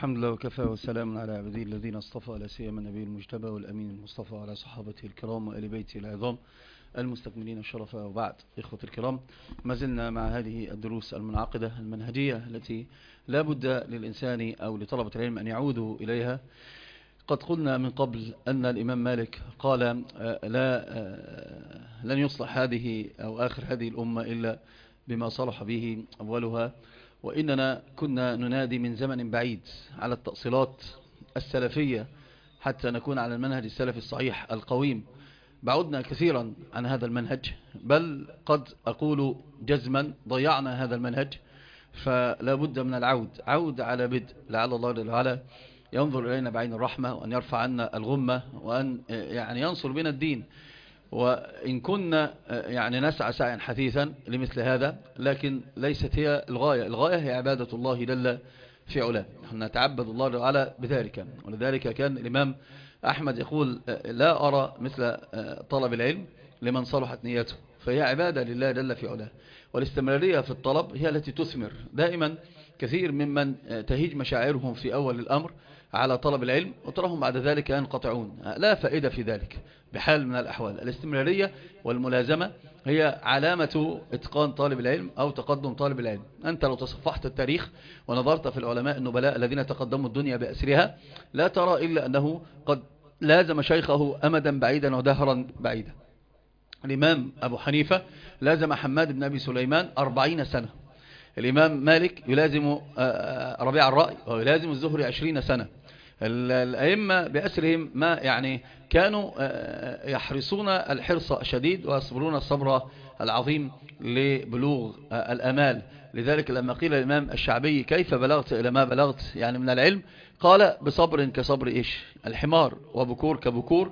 الحمد لله وكفى وسلام على عباده الذين اصطفى، لا سيما النبي المجتبى والأمين المصطفى على صحابته الكرام وآل بيته العظام المستكملين الشرف. وبعد، إخوة الكرام، ما زلنا مع هذه الدروس المنعقدة المنهجية التي لا بد للإنسان أو لطلبة العلم أن يعودوا إليها. قد قلنا من قبل أن الإمام مالك قال لن يصلح هذه أو آخر هذه الأمة إلا بما صلح به أولها، وإننا كنا ننادي من زمن بعيد على التأصيلات السلفية حتى نكون على المنهج السلفي الصحيح القويم. بعدنا كثيرا عن هذا المنهج، بل قد أقول جزما ضيعنا هذا المنهج، فلا بد من عود على بدء، لعل الله جل وعلا ينظر إلينا بعين الرحمة وأن يرفع عنا الغمة وأن ينصر بنا الدين. وإن كنا نسعى سعيا حثيثا لمثل هذا، لكن ليست هي الغاية هي عبادة الله جل في علاه، نحن نتعبد الله جل وعلا بذلك. ولذلك كان الإمام أحمد يقول: لا أرى مثل طلب العلم لمن صلحت نيته، فهي عبادة لله جل في علاه. والاستمرارية في الطلب هي التي تثمر. دائما كثير ممن تهيج مشاعرهم في أول الأمر على طلب العلم وتراهم بعد ذلك ينقطعون، لا فائدة في ذلك بحال من الأحوال. الاستمرارية والملازمة هي علامة إتقان طالب العلم أو تقدم طالب العلم. أنت لو تصفحت التاريخ ونظرت في العلماء النبلاء الذين تقدموا الدنيا بأسرها، لا ترى إلا أنه قد لازم شيخه أمدا بعيدا ودهرا بعيدا. الإمام أبو حنيفة لازم حماد بن أبي سليمان 40 سنة. الإمام مالك يلازم ربيع الرأي ويلازم الزهري 20 سنة. الأئمة بأسرهم ما كانوا يحرصون الحرص الشديد ويصبرون الصبر العظيم لبلوغ الأمال. لذلك لما قيل الإمام الشعبي: كيف بلغت إلى ما بلغت من العلم؟ قال: بصبر كصبر الحمار، وبكور كبكور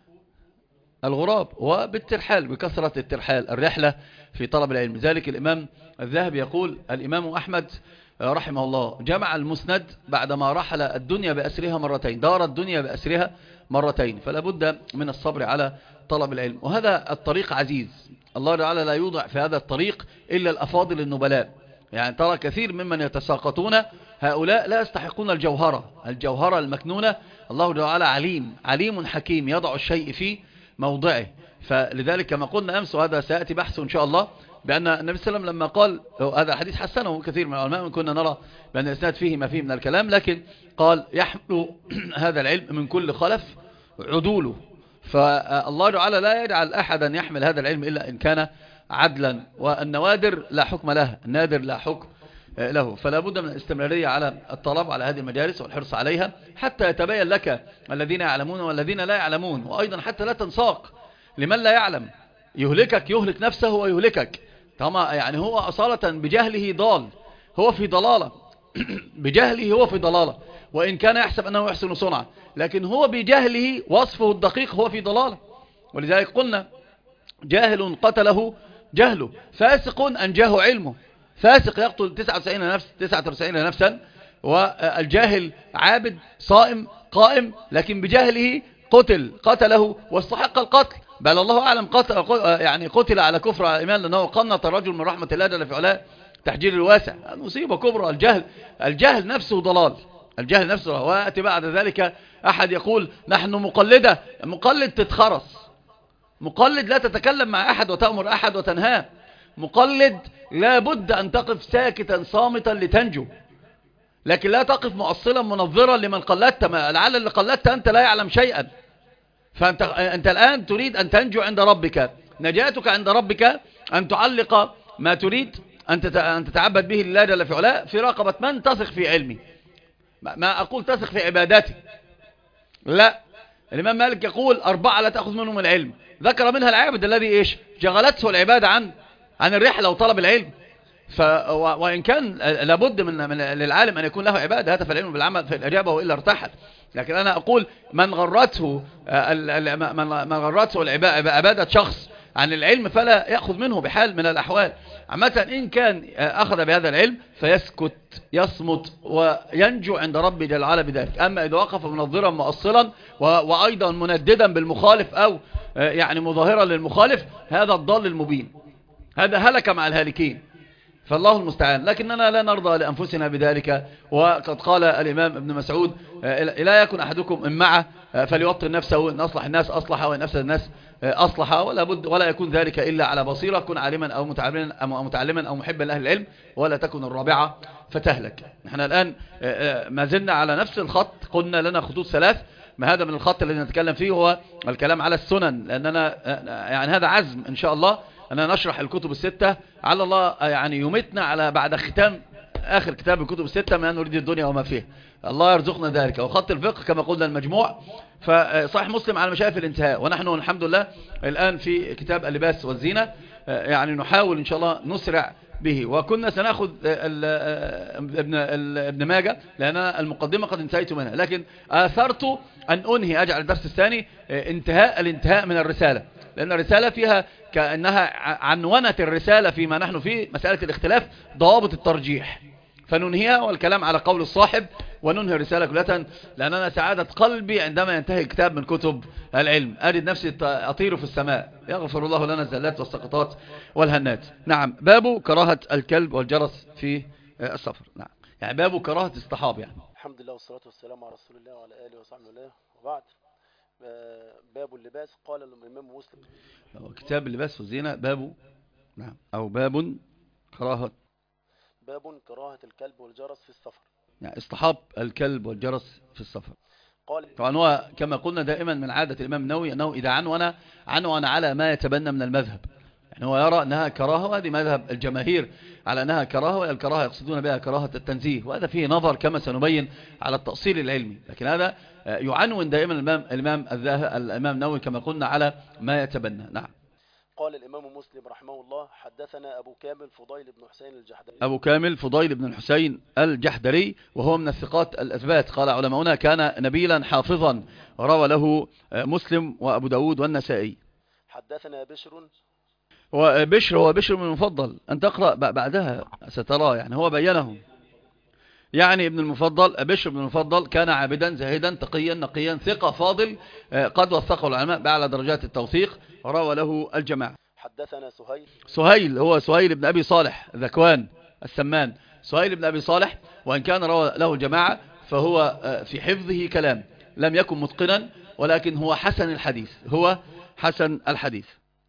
الغراب، وبالترحال بكثرة الترحال الرحلة في طلب العلم. ذلك الإمام الذهبي يقول: الإمام أحمد رحمه الله جمع المسند بعدما رحل الدنيا بأسرها مرتين، دار الدنيا بأسرها مرتين. فلا بد من الصبر على طلب العلم، وهذا الطريق عزيز. الله تعالى لا يوضع في هذا الطريق إلا الأفاضل النبلاء. ترى كثير ممن يتساقطون هؤلاء لا يستحقون الجوهرة المكنونة. الله تعالى عليم حكيم يضع الشيء في موضعه. فلذلك كما قلنا أمس، وهذا سيأتي بحثه إن شاء الله، بأن النبي صلى الله عليه وسلم لما قال، هذا الحديث حسنه كثير من العلماء، كنا نرى بأن الإسناد فيه ما فيه من الكلام، لكن قال: يحمل هذا العلم من كل خلف عدوله. فالله تعالى لا يجعل أحدا يحمل هذا العلم إلا إن كان عدلا، والنوادر لا حكم لها، النادر لا حكم له. فلا بد من الاستمرارية على الطلب على هذه المجالس والحرص عليها حتى يتبين لك الذين يعلمون والذين لا يعلمون، وأيضا حتى لا تنساق لمن لا يعلم، يهلك نفسه ويهلكك. طبعا هو أصالة بجهله ضال، هو في ضلالة بجهله هو في ضلالة، وإن كان يحسب أنه يحسن صنعا، لكن هو بجهله وصفه الدقيق هو في ضلالة. ولذلك قلنا: جاهل قتله جهله، فاسق أنجاه علمه. فاسق يقتل 99 نفسا، والجاهل عابد صائم قائم، لكن بجهله قتله واستحق القتل. بل الله أعلم قتل على كفر على إيمان، لأنه قنط الرجل من رحمة الله جل في علاه تحجير الواسع. مصيبة كبرى. الجهل نفسه ضلال، الجهل نفسه. ويأتي بعد ذلك أحد يقول: نحن مقلد تتخرص، مقلد لا تتكلم مع أحد وتأمر أحد وتنهاه، مقلد لا بد أن تقف ساكتا صامتا لتنجو، لكن لا تقف مؤصلا منظرا لمن قلدت، لعل اللي قلدت أنت لا يعلم شيئا. فأنت الآن تريد أن تنجو عند ربك، نجاتك عند ربك أن تعلق ما تريد أن تتعبد به لله جل في علاه في رقبة من تثق في علمي. ما أقول تثق في عباداتي، لا. الإمام مالك يقول: 4 لا تأخذ منهم العلم، ذكر منها العابد الذي شغلته العبادة عن الرحلة وطلب العلم. وإن كان لابد من للعالم أن يكون له عبادة، هاتف العلم بالعمل في الإجابة وإلا ارتحل. لكن أنا أقول: من غرته عبادة شخص عن العلم فلا يأخذ منه بحال من الأحوال. عامة إن كان أخذ بهذا العلم فيسكت يصمت وينجو عند ربي جل وعلا بذلك. أما إذا وقف منظرا مؤصلا وأيضا منددا بالمخالف أو مظاهرا للمخالف، هذا الضال المبين، هذا هلك مع الهالكين. فالله المستعان. لكننا لا نرضى لأنفسنا بذلك. وقد قال الإمام ابن مسعود لا يكن أحدكم إمعة فليوطن نفسه، إن أصلح الناس أصلح وإن أفسد الناس أصلح، ولا يكون ذلك إلا على بصيرة. كن عالما أو متعلما أو محبا لأهل العلم، ولا تكن الرابعة فتهلك. نحن الآن ما زلنا على نفس الخط، قلنا لنا خطوط ثلاث. ما هذا من الخط الذي نتكلم فيه هو الكلام على السنن، لأننا يعني هذا عزم إن شاء الله أننا نشرح الكتب الستة، على الله يعني يمتنا على بعد ختام آخر كتاب الكتب الستة ما نريد الدنيا وما فيها، الله يرزقنا ذلك. وخط الفقه كما قلنا المجموع، فصحيح مسلم على مشايف الانتهاء، ونحن الحمد لله الآن في كتاب اللباس والزينة، يعني نحاول إن شاء الله نسرع به. وكنا سنأخذ ابن ماجه لأن المقدمة قد انتهيت منها، لكن آثرت أن أنهي أجعل الدرس الثاني الانتهاء من الرسالة، لأن الرسالة فيها كأنها عنونة الرسالة فيما نحن فيه مسألة الاختلاف ضوابط الترجيح، فننهيها والكلام على قول الصاحب وننهي الرسالة كلها، لأننا سعادة قلبي عندما ينتهي الكتاب من كتب العلم أجد نفسي أطير في السماء. يغفر الله لنا الزلات والسقطات والهنات. نعم، باب كراهة الكلب والجرس في السفر. نعم، يعني باب كراهة الصحاب. يعني الحمد لله والصلاة والسلام على رسول الله وعلى آله وصحبه الله، وبعد. باب اللباس. قال الإمام مسلم كتاب اللباس والزينة باب، نعم، أو باب كراهة الكلب والجرس في السفر، يعني اصطحاب الكلب والجرس في السفر. قال طبعا هو كما قلنا دائما من عادة الإمام النووي أنه إذا عنون على ما يتبنى من المذهب، يعني هو يرى أنها كراهة، وهذه مذهب الجماهير على أنها كراهة، والكراهة يقصدون بها كراهة التنزيه، وهذا فيه نظر كما سنبين على التأصيل العلمي، لكن هذا يعنون دائما الإمام النووي كما قلنا على ما يتبنى. نعم. قال الإمام مسلم رحمه الله حدثنا أبو كامل فضيل بن حسين الجحدري. أبو كامل فضيل بن الحسين الجحدري، وهو من الثقات الأثبات، قال علماؤنا كان نبيلا حافظا، روى له مسلم وأبو داود والنسائي. حدثنا بشر، هو بشر من المفضل، أن تقرأ بعدها سترى، يعني هو بينه، يعني ابن المفضل بشر بن المفضل كان عابدا زاهدا تقيا نقيا ثقة فاضل، قد وثقه العلماء بأعلى درجات التوثيق، روى له الجماعة. حدثنا سهيل هو سهيل بن أبي صالح ذكوان السمان، سهيل بن أبي صالح، وإن كان روى له الجماعة فهو في حفظه كلام، لم يكن متقنا، ولكن هو حسن الحديث.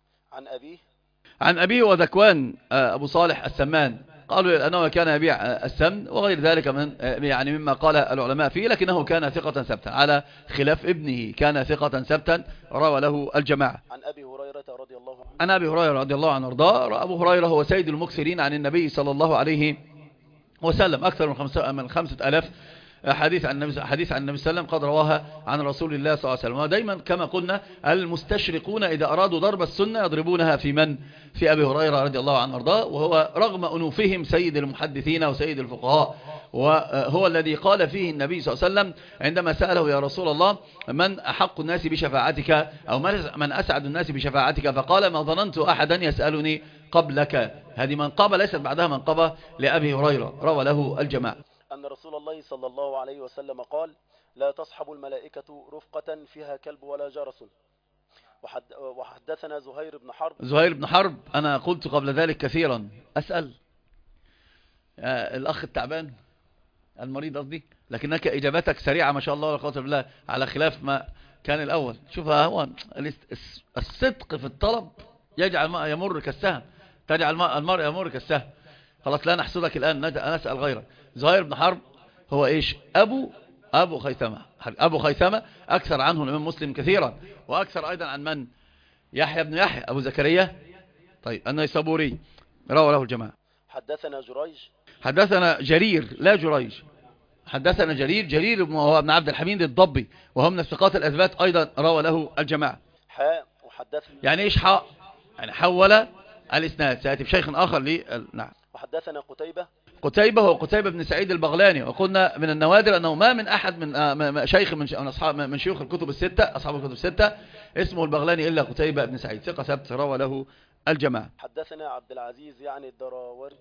عن أبيه وذكوان أبو صالح السمان، قالوا أنه كان يبيع السمن وغير ذلك من يعني مما قال العلماء فيه، لكنه كان ثقة ثبتا على خلاف ابنه، كان ثقة ثبتا، روى له الجماعة. عن أبي هريرة رضي الله عنه. عن أبي هريرة رضي الله عنه وارضاه. أبو هريرة هو سيد المكثرين عن النبي صلى الله عليه وسلم، أكثر من 5000 حديث عن النبي صلى الله عليه وسلم قد رواها عن رسول الله صلى الله عليه وسلم. ودايما كما قلنا المستشرقون إذا أرادوا ضرب السنة يضربونها في أبي هريرة رضي الله عنه وارضاه، وهو رغم أنوفهم سيد المحدثين وسيد الفقهاء، وهو الذي قال فيه النبي صلى الله عليه وسلم عندما سأله يا رسول الله من أحق الناس بشفاعتك أو من أسعد الناس بشفاعتك، فقال ما ظننت أحدا يسألني قبلك. هذه منقبة ليست بعدها منقبة لأبي هريرة، روى له الجماعة. أن رسول الله صلى الله عليه وسلم قال لا تصحب الملائكة رفقة فيها كلب ولا جرس. وحدثنا زهير بن حرب. أنا قلت قبل ذلك كثيرا أسأل الأخ التعبان المريض قصدي، لكنك إجابتك سريعة ما شاء الله ولا قوة إلا بالله، على خلاف ما كان الأول. شوف هو الصدق في الطلب يجعل الماء يمر كالسهم، تجعل المرء يمر كالسهم. خلاص لا نحسدك الآن، نسأل غيرك. زهير بن حرب هو إيش؟ أبو خيثمة أكثر عنه الإمام مسلم كثيرا، وأكثر أيضا عن من؟ يحيى بن يحيى أبو زكريا، طيب النيسابوري، روى له الجماعة. حدثنا جرير، لا جريج، حدثنا جرير وهو ابن عبد الحميد الضبي، وهو من الثقات الأثبات أيضا، روى له الجماعة. يعني إيش حاء؟ يعني حول الإسناد، سيأتي بشيخ آخر نعم. وحدثنا قتيبة هو قتيبة بن سعيد البغلاني، وقلنا من النوادر أنه ما من أحد من شيخ من شيوخ الكتب الستة، أصحاب الكتب الستة، اسمه البغلاني إلا قتيبة بن سعيد، ثقة ثبت، روى له الجماعة. حدثنا عبد العزيز يعني الدراوردي،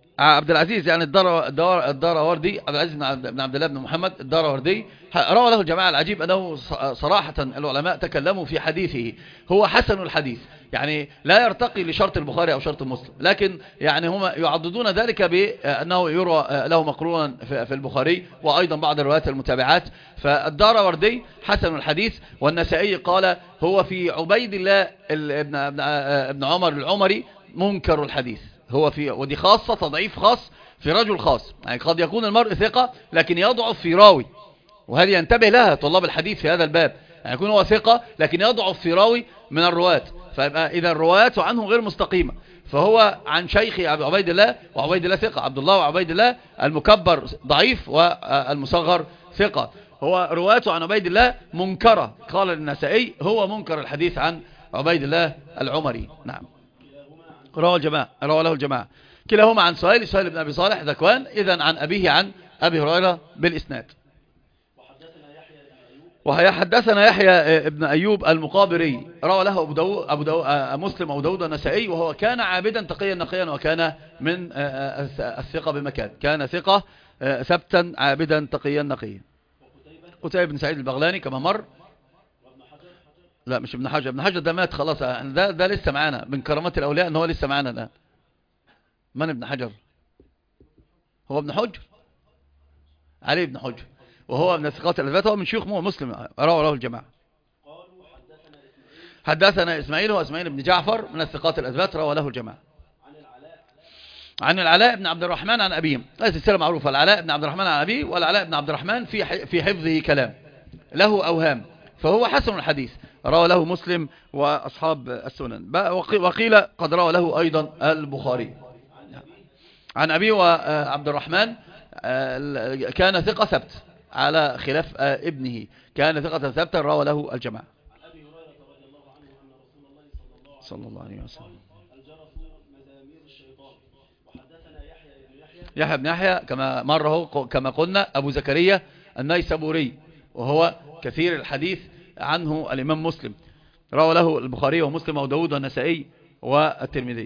عبد العزيز بن عبد الله بن محمد الدراوردي، روى له الجماعة. العجيب أنه صراحة العلماء تكلموا في حديثه، هو حسن الحديث، يعني لا يرتقي لشرط البخاري أو شرط مسلم، لكن يعني هم يعضدون ذلك بأنه يروى له مقرونا في البخاري، وأيضا بعض الروايات المتابعات. فالداروري حسن الحديث، والنسائي قال هو في عبيد الله ابن عمر العمري منكر الحديث. هو في، ودي خاصة تضعيف خاص في رجل خاص، يعني قد يكون المرء ثقة لكن يضعف في راوي، وهذه ينتبه لها طلاب الحديث في هذا الباب. يعني يكون هو ثقة لكن يضعف في راوي من الرواة، فيبقى إذا الروايات عنه غير مستقيمة. فهو عن شيخي عبيد الله، وعبيد الله ثقة، عبد الله وعبيد الله المكبر ضعيف والمصغر ثقة، هو روايته عن عبيد الله منكرة. قال النسائي هو منكر الحديث عن عبيد الله العمري. نعم، رواه له الجماعة، كلاهما عن سهيل بن أبي صالح ذكوان، إذن عن أبيه عن أبي هريرة بالإسناد. وحدثنا يحيى ابن أيوب المقابري، روى له مسلم أبو داود النسائي، وهو كان عابدا تقيا نقيا، وكان من الثقة بمكان، كان ثقة ثبتا عابدا تقيا نقيا. قتيبة بن سعيد البغلاني كما مر. لا مش ابن حجر، ابن حجر ده مات خلاص، ده لسه معانا من كرامات الأولياء ان هو لسه معانا الآن. من ابن حجر؟ هو ابن حجر، علي بن حجر، وهو من الثقات الأثبات، هو من شيوخ مسلم، رواه له الجماعة. حدثنا إسماعيل، هو إسماعيل بن جعفر من الثقات الأثبات، رواه له الجماعة. عن العلاء بن عبد الرحمن عن أبيه، السلسلة معروفة، العلاء بن عبد الرحمن عن أبيه، والعلاء بن عبد الرحمن في حفظه كلام، له أوهام، فهو حسن الحديث، روى له مسلم وأصحاب السنن، وقيل قد روى له أيضا البخاري. عن أبيه وعبد الرحمن كان ثقة ثبت على خلاف ابنه، كان ثقة ثبتا، روى له الجماعة. صلى الله عليه وسلم. يحيى بن يحيى كما مره كما قلنا أبو زكريا النيسابوري، وهو كثير الحديث عنه الإمام مسلم، روى له البخاري ومسلم وداود والنسائي والترمذي.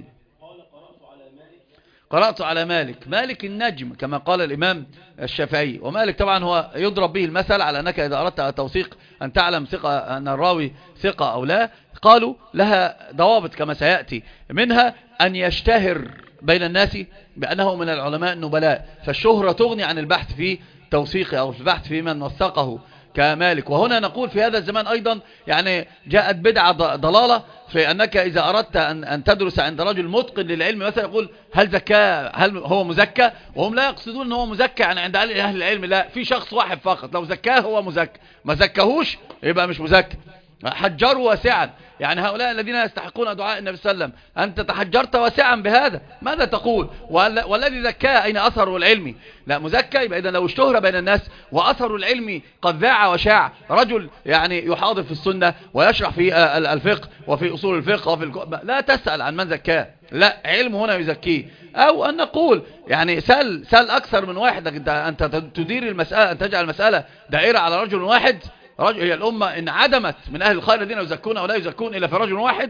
قرأت على مالك النجم كما قال الإمام الشافعي، ومالك طبعا هو يضرب به المثل على أنك إذا أردت توثيق أن تعلم ثقة أن الراوي ثقة أو لا، قالوا لها ضوابط كما سيأتي، منها أن يشتهر بين الناس بأنه من العلماء النبلاء، فالشهرة تغني عن البحث في توثيقه أو في البحث في من وثقه كمالك. وهنا نقول في هذا الزمان أيضا يعني جاءت بدعة ضلالة في أنك إذا أردت أن تدرس عند رجل متقن للعلم مثلا يقول هل هو مزكى، وهم لا يقصدون أن هو مزكى يعني عند أهل العلم، لا، في شخص واحد فقط لو زكاه هو مزكى، ما زكاهوش يبقى مش مزكى. حجروا واسعا، يعني هؤلاء الذين يستحقون دعاء النبي صلى الله عليه وسلم، أنت تحجرت واسعا بهذا، ماذا تقول؟ والذي زكاه أين أثره العلمي؟ لا مزكى، يبقى إذا لو اشتهر بين الناس وأثره العلمي قد ذاع وشاع، رجل يعني يحاضر في السنة ويشرح في الفقه وفي أصول الفقه لا تسأل عن من زكاه، لا، علمه هنا يزكيه. أو أن نقول يعني سأل أكثر من واحد، أنت تدير المسألة، أن تجعل المسألة دائرة على رجل واحد. هي الأمة إن عدمت من أهل الخير الذين يزكون أو لا يزكون إلا في رجل واحد،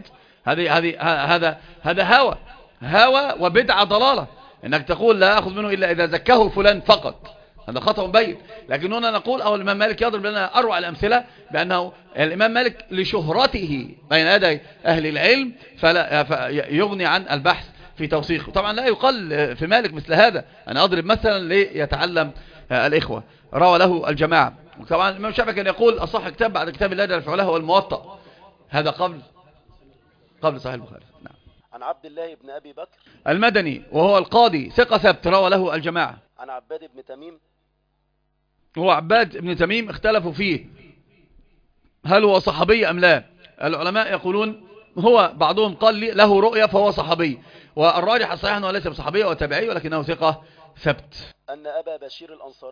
هذا هوى وبدعة ضلالة، إنك تقول لا أخذ منه إلا إذا زكاه فلان فقط، هذا خطأ بين. لكن هنا نقول أو الإمام مالك يضرب لنا أروع الأمثلة بأنه الإمام مالك لشهرته بين يدي أهل العلم فلا يغني عن البحث في توثيقه. طبعا لا يقال في مالك مثل هذا، أنا أضرب مثلا ليتعلم الإخوة، روى له الجماعة. طبعا الإمام الشافعي كان يقول أصح كتاب بعد كتاب الله جل وعلا هو الموطأ، هذا قبل صحيح البخاري. نعم. عن عبد الله بن أبي بكر المدني، وهو القاضي ثقة ثبت، روى له الجماعة. عن عباد بن تميم، هو عباد بن تميم اختلفوا فيه هل هو صحابي أم لا، العلماء يقولون هو بعضهم قال له رؤية فهو صحابي، والراجح الصحيح أنه ليس بصحابي وتابعي ولكنه ثقة ثبت. أن أبا بشير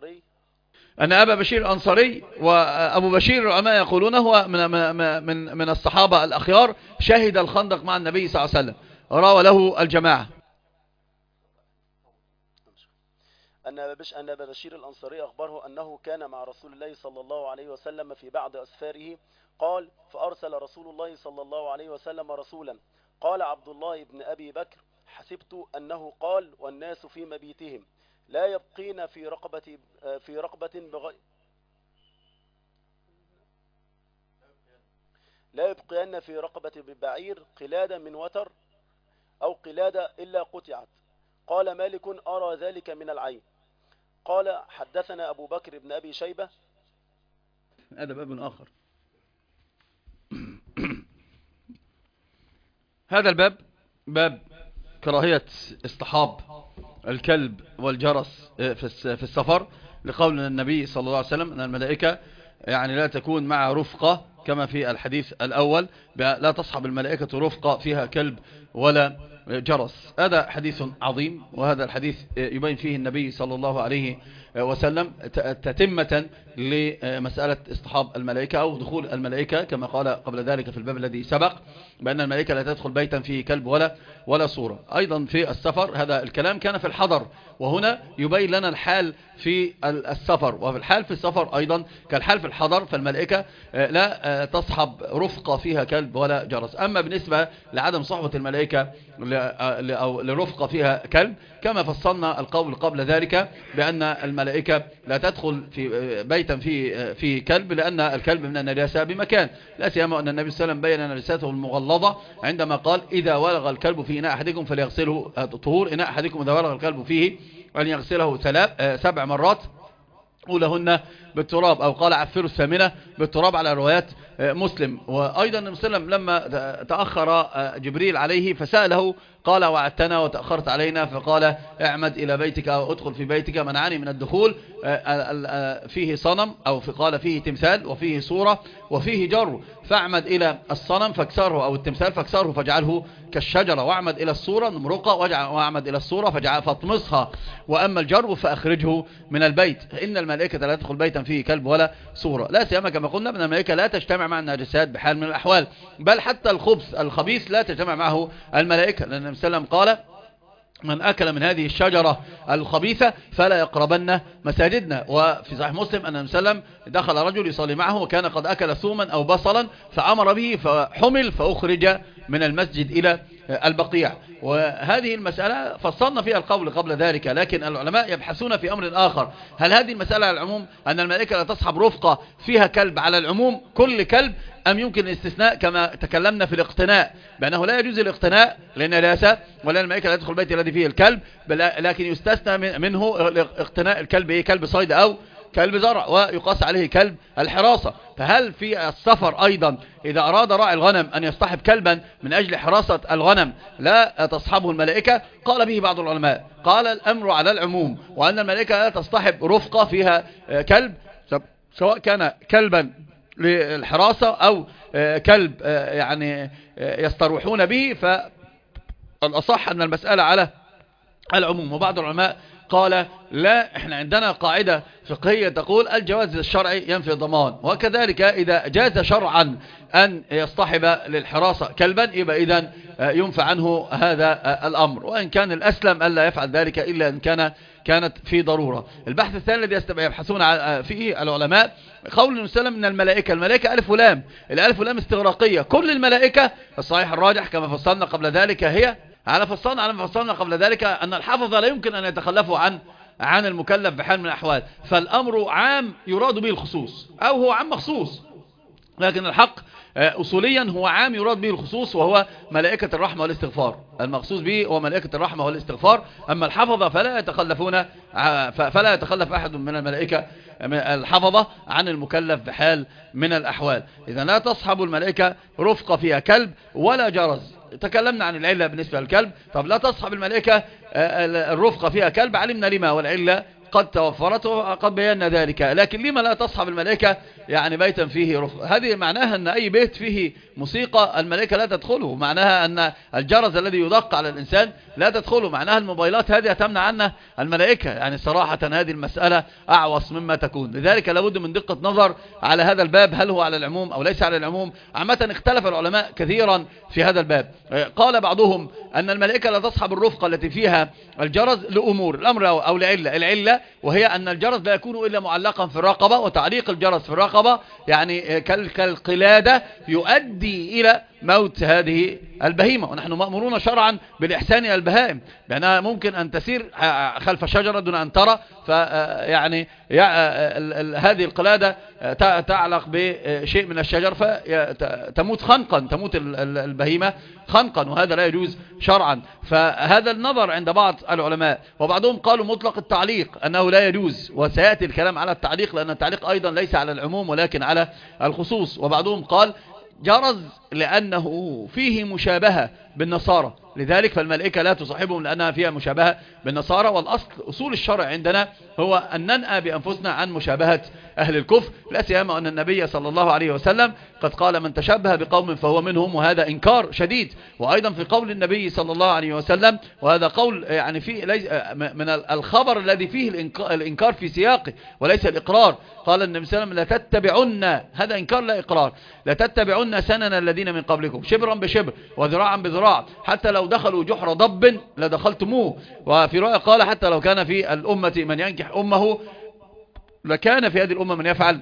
الأنصاري، وأبو بشير العلماء يقولون هو من الصحابة الأخيار، شهد الخندق مع النبي صلى الله عليه وسلم، روى له الجماعة. أن أبا بشير الأنصاري أخبره أنه كان مع رسول الله صلى الله عليه وسلم في بعض أسفاره، قال فأرسل رسول الله صلى الله عليه وسلم رسولا، قال عبد الله بن أبي بكر حسبت أنه قال والناس في مبيتهم لا يبقين في رقبة لا يبقين في رقبة بعير قلادة من وتر أو قلادة إلا قطعت. قال مالك أرى ذلك من العين. قال حدثنا أبو بكر بن أبي شيبة. هذا باب آخر. هذا الباب باب كراهية اصطحاب الكلب والجرس في السفر، لقول النبي صلى الله عليه وسلم أن الملائكة يعني لا تكون مع رفقة كما في الحديث الأول، لا تصحب الملائكة رفقة فيها كلب ولا جرس. هذا حديث عظيم، وهذا الحديث يبين فيه النبي صلى الله عليه وسلم تتمة لمسألة اصطحاب الملائكة أو دخول الملائكة، كما قال قبل ذلك في الباب الذي سبق بأن الملائكة لا تدخل بيتا فيه كلب ولا صورة. أيضا في السفر هذا الكلام كان في الحضر، وهنا يبين لنا الحال في السفر، وفي الحال في السفر أيضا كالحال في الحضر، فالملائكة لا تصحب رفقة فيها كلب ولا جرس. أما بالنسبة لعدم صحبة الملائكة أو لرفقة فيها كلب، كما فصلنا القول قبل ذلك بأن الملائكة لا تدخل في بيتا في كلب، لأن الكلب من النجاسة بمكان، لا سيما أن النبي صلى الله عليه وسلم بين نجاسته المغلظة عندما قال إذا ولغ الكلب في إناء أحدكم فليغسله، طهور إناء أحدكم إذا ولغ الكلب فيه أن يغسله 7 مرات أولهن بالتراب، أو قال عفروا الثامنة بالتراب على روايات مسلم. وأيضا النبي صلى الله عليه وسلم لما تأخر جبريل عليه فسأله قال وعدتنا وتأخرت علينا، فقال اعمد إلى بيتك أو ادخل في بيتك، منعني من الدخول فيه صنم، أو قال فيه تمثال وفيه صورة وفيه جر، فاعمد إلى الصنم فاكسره أو التمثال فاكسره فاجعله كالشجرة، واعمد إلى الصورة نمرقة واعمد إلى الصورة فاطمسها، وأما الجر فأخرجه من البيت. إن الملائكة لا تدخل بيتا فيه كلب ولا صورة، لا سيما كما قلنا من الملائكة لا تجتمع مع النجاسات بحال من الأحوال، بل حتى الخبث الخبيث لا تجتمع معه الملائكة، لأن النبي صلى الله عليه وسلم قال من أكل من هذه الشجرة الخبيثة فلا يقربن مساجدنا. وفي صحيح مسلم أن النبي صلى الله عليه وسلم دخل رجل يصلي معه وكان قد أكل ثوما أو بصلا فأمر به فحمل فأخرج من المسجد إلى البقيع. وهذه المسألة فصلنا فيها القول قبل ذلك، لكن العلماء يبحثون في أمر آخر، هل هذه المسألة على العموم أن الملائكة لا تصحب رفقة فيها كلب على العموم كل كلب، أم يمكن الاستثناء كما تكلمنا في الاقتناء بأنه لا يجوز الاقتناء للنجاسة ولا الملائكة لا تدخل البيت الذي فيه الكلب، لكن يستثنى منه اقتناء الكلب كلب صيد أو كلب زرع، ويقاس عليه كلب الحراسة. فهل في السفر أيضا إذا أراد راعي الغنم أن يصطحب كلبا من أجل حراسة الغنم لا تصحبه الملائكة؟ قال به بعض العلماء، قال الأمر على العموم، وأن الملائكة لا تصطحب رفقة فيها كلب، سواء كان كلبا للحراسة أو كلب يعني يستروحون به، فالأصح أن المسألة على العموم. وبعض العلماء قال لا، احنا عندنا قاعدة فقهية تقول الجواز الشرعي ينفي الضمان، وكذلك إذا جاز شرعا أن يصطحب للحراسة كلبا يبقى إذن ينفى عنه هذا الأمر، وإن كان الأسلم ألا يفعل ذلك إلا إن كانت في ضرورة. البحث الثاني الذي يبحثون فيه العلماء قول النبي صلى الله عليه وسلم من الملائكة ألف ولام، الألف ولام استغراقية، كل الملائكة الصحيح الراجح كما فصلنا قبل ذلك هي على فصلنا قبل ذلك أن الحفظة لا يمكن أن يتخلفوا عن المكلف بحال من الأحوال، فالأمر عام يراد به الخصوص أو هو عام مخصوص، لكن الحق أصوليا هو عام يراد به الخصوص، وهو ملائكة الرحمة والاستغفار، المخصوص به هو ملائكة الرحمة والاستغفار. أما الحفظة فلا يتخلف أحد من الملائكة الحفظة عن المكلف بحال من الأحوال. إذا لا تصحب الملائكة رفقة فيها كلب ولا جرس. تكلمنا عن العلة بالنسبة للكلب، طب لا تصحب الملائكة الرفقة فيها كلب، علمنا لما، والعلة قد توفرت وقد بينا ذلك، لكن لما لا تصحب الملائكة يعني بيتا فيه رفقة؟ هذه معناها أن أي بيت فيه موسيقى الملائكة لا تدخله، معناها أن الجرس الذي يدق على الإنسان لا تدخله، معناها الموبايلات هذه تمنع عنه الملائكة. يعني صراحة هذه المسألة أعوص مما تكون، لذلك لابد من دقة نظر على هذا الباب، هل هو على العموم أو ليس على العموم. عامة اختلف العلماء كثيرا في هذا الباب، قال بعضهم أن الملائكة لا تصحب الرفقة التي فيها الجرس لأمور، الأمر أو العلة وهي أن الجرس لا يكون إلا معلقا في الرقبة، وتعليق الجرس في الرقبة يعني كالقلادة يؤدي إلى موت هذه البهيمة. ونحن مأمورون شرعا بالإحسان إلى البهائم، بأنها ممكن أن تسير خلف شجرة دون أن ترى، فيعني هذه القلادة تعلق بشيء من الشجر فتموت خنقا، تموت البهيمة خنقا، وهذا لا يجوز شرعا. فهذا النظر عند بعض العلماء، وبعضهم قالوا مطلق التعليق أنه لا يجوز، وسيأتي الكلام على التعليق لأن التعليق أيضا ليس على العموم ولكن على الخصوص. وبعضهم قال جرز لأنه فيه مشابهة بالنصارى، لذلك فالملائكة لا تصاحبهم لأنها فيها مشابهة بالنصارى. والأصل أصول الشرع عندنا هو أن ننأى بأنفسنا عن مشابهة أهل الكفر، لا سيما أن النبي صلى الله عليه وسلم قد قال من تشبه بقوم فهو منهم، وهذا إنكار شديد. وأيضا في قول النبي صلى الله عليه وسلم، وهذا قول يعني فيه من الخبر الذي فيه الإنكار في سياقه وليس الإقرار، قال النبي صلى الله عليه وسلم لتتبعن، هذا إنكار لا إقرار، لتتبعن سنن الذين من قبلكم شبرا بشبر وذراعا بذراع حتى لو دخلوا جحر ضب لدخلتموه. وفي رواية قال حتى لو كان في الأمة من ينكح أمه لكان في هذه الأمة من يفعل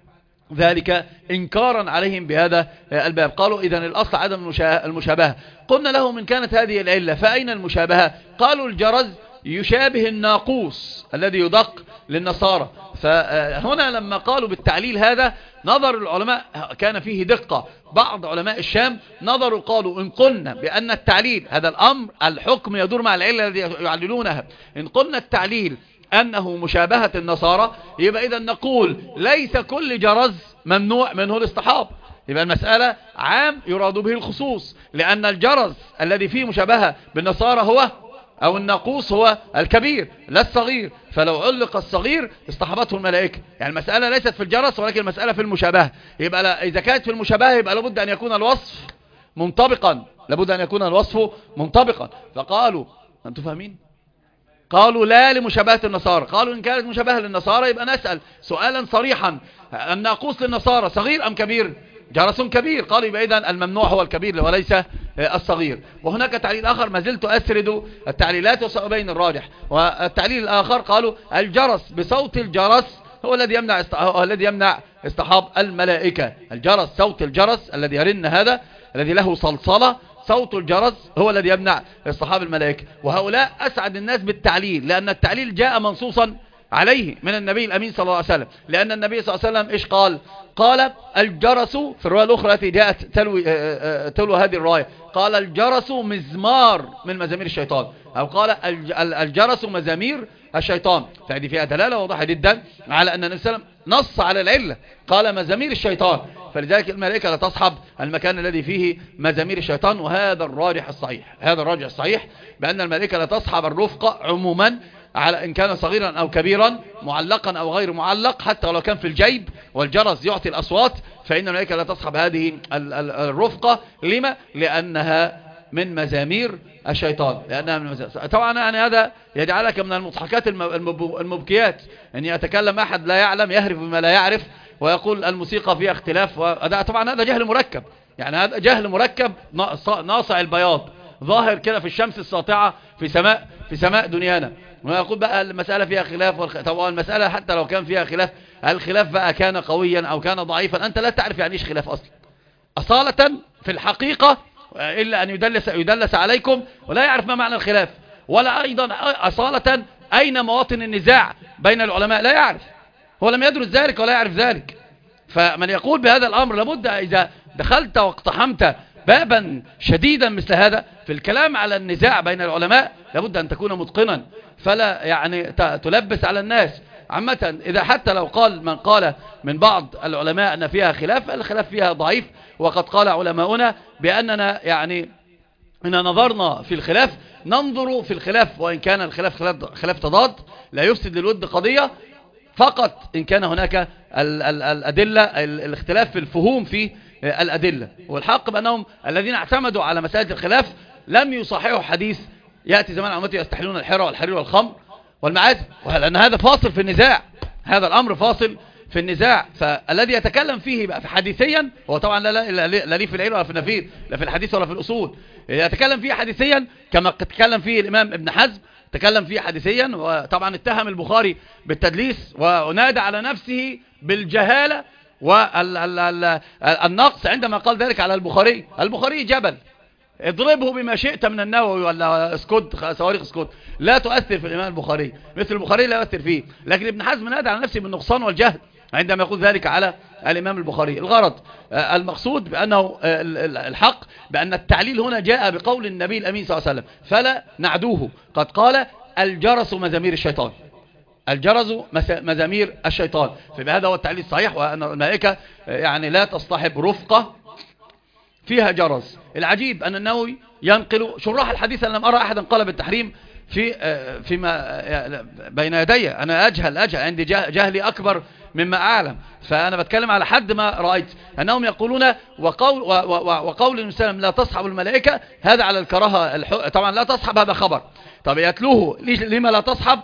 ذلك إنكارا عليهم بهذا الباب. قالوا إذن الأصل عدم المشابهة. قلنا له من كانت هذه العلة فأين المشابهة؟ قالوا الجرز يشابه الناقوس الذي يدق للنصارى. فهنا لما قالوا بالتعليل هذا نظر العلماء كان فيه دقة. بعض علماء الشام نظروا قالوا إن قلنا بأن التعليل هذا الأمر الحكم يدور مع العلة الذي يعللونها، إن قلنا التعليل أنه مشابهة النصارى يبقى إذا نقول ليس كل جرز ممنوع منه الاصطحاب، يبقى المسألة عام يراد به الخصوص، لأن الجرز الذي فيه مشابهة بالنصارى هو أو الناقوس هو الكبير لا الصغير، فلو علق الصغير اصطحبته الملائكة. يعني المسألة ليست في الجرس ولكن المسألة في المشابهة. يبقى إذا كانت في المشابهة يبقى لابد أن يكون الوصف منطبقا، لابد أن يكون الوصف منطبقا. فقالوا أنتم فاهمين؟ قالوا لا لمشابهة النصارى. قالوا إن كانت مشابهة للنصارى يبقى نسأل سؤالا صريحا الناقوس للنصارى صغير أم كبير؟ جرس كبير. قالوا يبقى إذن الممنوع هو الكبير وليس الصغير. وهناك تعليل آخر ما زلت أسرد التعليلات وسأبين الراجح. والتعليل الآخر قالوا الجرس بصوت الجرس هو الذي يمنع اصطحاب الملائكة. الجرس صوت الجرس الذي يرن هذا الذي له صلصلة، صوت الجرس هو الذي يمنع اصطحاب الملائكة. وهؤلاء أسعد الناس بالتعليل لأن التعليل جاء منصوصا عليه من النبي الأمين صلى الله عليه وسلم. لأن النبي صلى الله عليه وسلم إيش قال؟ قال الجرس في الرواية الأخرى التي جاءت تلو هذه الرواية، قال الجرس مزمار من مزامير الشيطان، أو قال الجرس مزامير الشيطان. فهذه فيها دلالة واضحة جدا على أن النبي صلى الله عليه وسلم نص على العلة، قال مزامير الشيطان، فلذلك الملائكة لا تصحب المكان الذي فيه مزامير الشيطان. وهذا الراجح الصحيح، هذا الراجح الصحيح بأن الملائكة لا تصحب الرفقة عموما على إن كان صغيرا أو كبيرا، معلقا أو غير معلق، حتى ولو كان في الجيب والجرس يعطي الأصوات، فإن الملائكة لا تصحب هذه الرفقة. لما؟ لأنها من مزامير الشيطان، لأنها من مزامير. طبعا يعني هذا يجعلك من المضحكات المبكيات أن يتكلم أحد لا يعلم يهرف بما لا يعرف ويقول الموسيقى فيها اختلاف. طبعا هذا جهل مركب، يعني هذا جهل مركب ناصع البياض ظاهر كده في الشمس الساطعة في سماء دنيانا، ويقول بقى المسألة فيها خلاف طبعا المسألة حتى لو كان فيها خلاف، الخلاف بقى كان قويا أو كان ضعيفا، أنت لا تعرف يعني إيش خلاف أصالة في الحقيقة، إلا أن يدلس عليكم ولا يعرف ما معنى الخلاف، ولا أيضا أصالة أين مواطن النزاع بين العلماء، لا يعرف، هو لم يدرس ذلك ولا يعرف ذلك. فمن يقول بهذا الأمر لابد إذا دخلت واقتحمت بابا شديدا مثل هذا في الكلام على النزاع بين العلماء لابد أن تكون متقنا، فلا يعني تلبس على الناس عامة. إذا حتى لو قال من قال من بعض العلماء أن فيها خلاف، الخلاف فيها ضعيف، وقد قال علماؤنا بأننا يعني إن نظرنا في الخلاف ننظر في الخلاف وإن كان الخلاف خلاف تضاد لا يفسد للود قضية، فقط إن كان هناك الأدلة الاختلاف في الفهوم في الأدلة. والحق بأنهم الذين اعتمدوا على مسألة الخلاف لم يصححوا حديث يأتي زمان أمتي يستحلون الحرى والحرير والخمر والمعازف، لأن هذا فاصل في النزاع، هذا الأمر فاصل في النزاع. فالذي يتكلم فيه بقى في حديثيا هو طبعا لا لي في العلم ولا في النفير، لا في الحديث ولا في الأصول، يتكلم فيه حديثيا كما تكلم فيه الإمام ابن حزم، تكلم فيه حديثيا، وطبعا اتهم البخاري بالتدليس ونادى على نفسه بالجهالة والنقص عندما قال ذلك على البخاري جبل، اضربه بما شئت من النووي ولا صواريخ سكوت لا تؤثر في الإمام البخاري، مثل البخاري لا يؤثر فيه. لكن ابن حزم نادى على نفسه بالنقصان والجهل عندما يقول ذلك على الإمام البخاري. الغرض المقصود بأنه الحق بأن التعليل هنا جاء بقول النبي الأمين صلى الله عليه وسلم فلا نعدوه، قد قال الجرس مزامير الشيطان، الجرس مزامير الشيطان. فبهذا هو التعليل الصحيح، وأن الملائكة يعني لا تصطحب رفقة فيها جرس. العجيب أن النووي ينقل شراح الحديث، أنا لم أرى أحدا قال بالتحريم فيما بين يدي. أنا أجهل عندي جهلي أكبر مما أعلم، فأنا بتكلم على حد ما رأيت أنهم يقولون وقول النبي لا تصحب الملائكة هذا على الكراهة. طبعا لا تصحب هذا خبر، طب يتلوه لما لا تصحب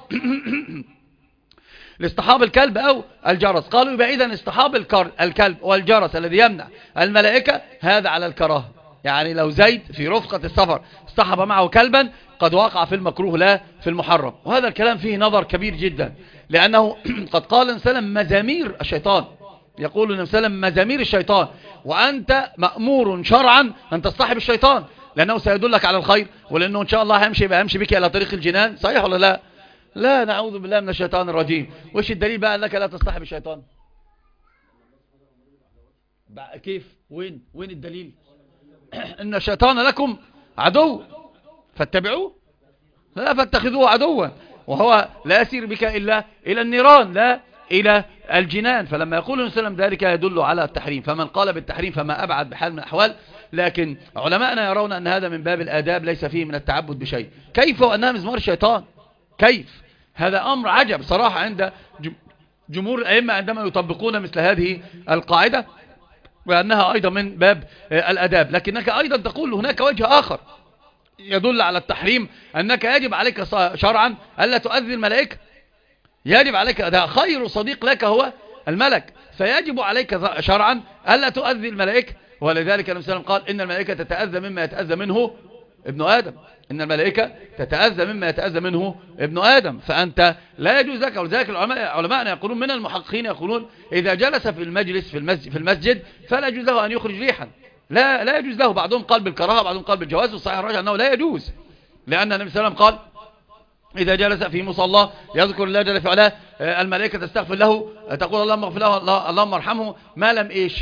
لاصطحاب الكلب أو الجرس. قالوا يبقى إذن اصطحاب الكلب والجرس الذي يمنع الملائكة هذا على الكراهة، يعني لو زيد في رفقة السفر اصطحب معه كلبا قد وقع في المكروه لا في المحرم. وهذا الكلام فيه نظر كبير جدا، لأنه قد قال النبي صلى الله عليه وسلم مزامير الشيطان، يقول النبي صلى الله عليه وسلم مزامير الشيطان، وأنت مأمور شرعا أن تصطحب الشيطان لأنه سيدلك على الخير، ولأنه إن شاء الله هيمشي بك إلى طريق الجنان. صحيح ولا لا؟ لا، نعوذ بالله من الشيطان الرجيم. وش الدليل بقى أنك لا تصطحب الشيطان؟ كيف؟ وين الدليل؟ إن الشيطان لكم عدو فاتبعوه لا فاتخذوه عدوا، وهو لا يسير بك إلا إلى النيران لا إلى الجنان. فلما يقول النبي صلى الله عليه وسلم ذلك يدل على التحريم، فمن قال بالتحريم فما أبعد بحال من الأحوال. لكن علماءنا يرون أن هذا من باب الآداب ليس فيه من التعبد بشيء. كيف وأنها مزمار الشيطان؟ كيف؟ هذا أمر عجب صراحة عند جمهور الأئمة عندما يطبقون مثل هذه القاعدة، وأنها أيضا من باب الأداب. لكنك أيضا تقول هناك وجه آخر يدل على التحريم، أنك يجب عليك شرعا ألا تؤذي الملائكة، يجب عليك، ده خير صديق لك هو الملك، فيجب عليك شرعا ألا تؤذي الملائكة. ولذلك النبي صلى الله عليه وسلم قال إن الملائكة تتأذى مما يتأذى منه ابن آدم، إن الملائكة تتأذى مما يتأذى منه ابن آدم، فأنت لا يجوز لك. ولذلك علماءنا يقولون من المحققين يقولون إذا جلس في المجلس في المسجد فلا يجوز له أن يخرج ريحا، لا يجوز له. بعضهم قال بالكراهة، بعضهم قال بالجواز، والصحيح الراجح أنه لا يجوز، لأن النبي صلى الله عليه وسلم قال إذا جلس في مصلى يذكر الله جل في علاه الملائكة تستغفر له، تقول اللهم اغفر له اللهم ارحمه ما لم إيش،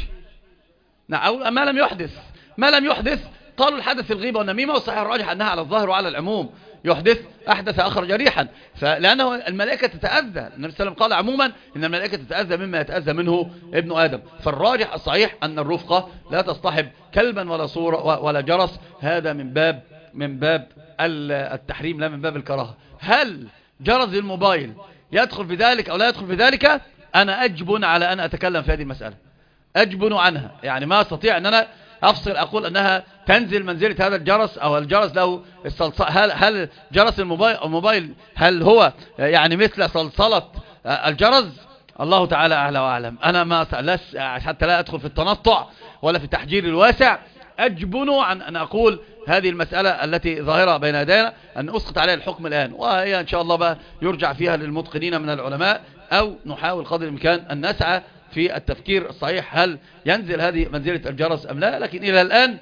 أو ما لم يحدث. قالوا الحدث الغيبة والنميمة، والصحيح الراجح أنها على الظاهر وعلى العموم، أحدث أخرج ريحا، فلأنه الملائكة تتأذى. النبي صلى الله عليه وسلم قال عموما إن الملائكة تتأذى مما يتأذى منه ابن آدم. فالراجح الصحيح أن الرفقة لا تصطحب كلبا ولا صورة ولا جرس، هذا من باب التحريم لا من باب الكراهة. هل جرس الموبايل يدخل في ذلك أو لا يدخل في ذلك؟ أنا أجبن على أن أتكلم في هذه المسألة، أجبن عنها، يعني ما أستطيع أن أنا أفصل أقول أنها تنزل منزلة هذا الجرس أو الجرس له هل جرس الموبايل هل هو يعني مثل صلصلة الجرس؟ الله تعالى أعلى وأعلم. أنا ما حتى لا أدخل في التنطع ولا في التحجير الواسع، أجبن عن أن أقول هذه المسألة التي ظاهرة بين يدينا أن أسقط عليها الحكم الآن، وهي إن شاء الله بقى يرجع فيها للمتقنين من العلماء، أو نحاول قدر الإمكان أن نسعى في التفكير الصحيح هل ينزل هذه منزلة الجرس أم لا. لكن إلى الآن